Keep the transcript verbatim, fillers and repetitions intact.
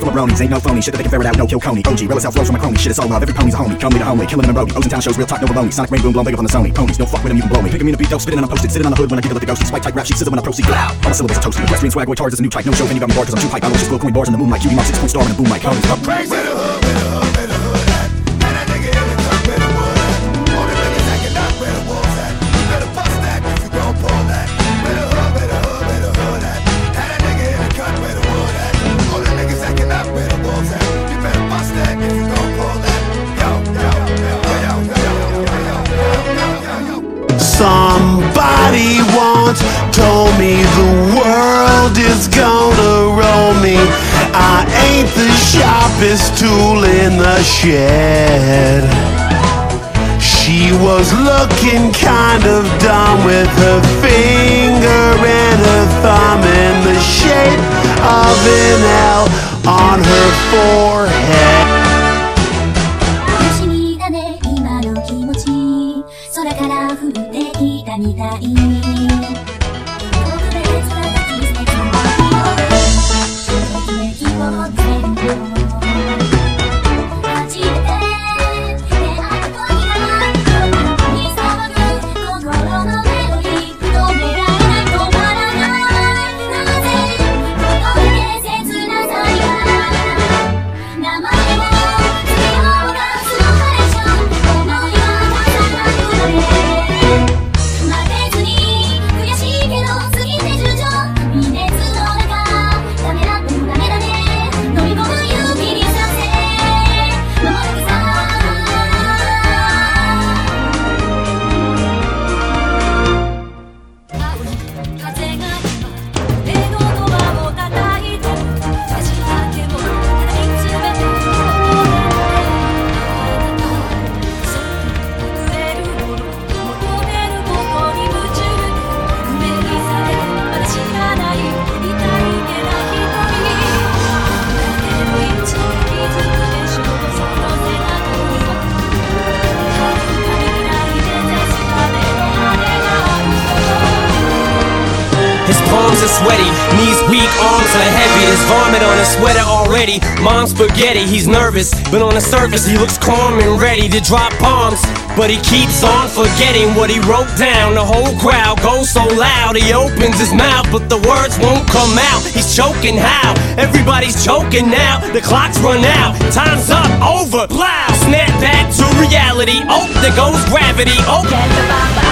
for bronies, ain't no phony. Shit that they can ferret out, no kill Coney. O G, real as flows from my crony. Shit is all love, every pony's a homie. Come me the homie, killing them roadie. Ocean Town shows, real talk, no baloney. Sonic rain boom, blown big up on the Sony. Ponies, don't fuck with them, you can blow me. Picking me to beat dope, spitting and I'm posted. Sitting on the hood when I giggle at the ghost. Spike type rap sheet, sizzle when I proceed. All my syllables are toasty. Equestrian swag, boy, charge is a new type. No show, then you got me bored cause I'm too hype. I don't just blow coin bars in the moonlight. Cutie mom, six point star and a boom mic. Ponies, up. Where the hood, where the hood, where the hood at? And that nigga in the truck, where the wood at? All the niggas acting up, where the wolves at? You better bust that if you gon' pull that. Where the hood, where the hood, where the hood at? And that nigga in the cut, where the wood at? All the niggas acting up, where the wolves at? You better bust that if you gon' pull that. Yo, yo, yo, yo, yo, yo, yo, yo, yo, yo. Somebody once told me the world is gonna roll me. I ain't the sharpest tool in the shed. She was looking kind of dumb with her finger and her thumb in the shape of an L on her forehead. 不思議だね今の気持ち空から降ってきたみたい特別な季節の日をときめきを全部初めて出会った時が夜に騒ぐ心のメロディー止められない止まらないなぜこれで切なさや名前をつけようがスローカレーション思いは重なるので負けずに悔しいけど過ぎて順調微熱の中ダメだうんダメだね飲み込む勇気にさせ守るさ風が今目のドアを叩いて差し掛けをただ見つめてそっと触れるもの求めることに夢中夢にされまだ知らない痛いけな瞳だけどいつ気づくでしょうその背中には遥か未来で絶たれの羽がある His palms are sweaty, knees weak, arms are heavy. There's vomit on his sweater already. Mom's spaghetti, he's nervous, but on the surface he looks calm and ready to drop bombs. But he keeps on forgetting what he wrote down. The whole crowd goes so loud, he opens his mouth, but the words won't come out. He's choking how? Everybody's choking now. The clock's run out, time's up, over, plow. Snap back to reality, oh, there goes gravity, oh.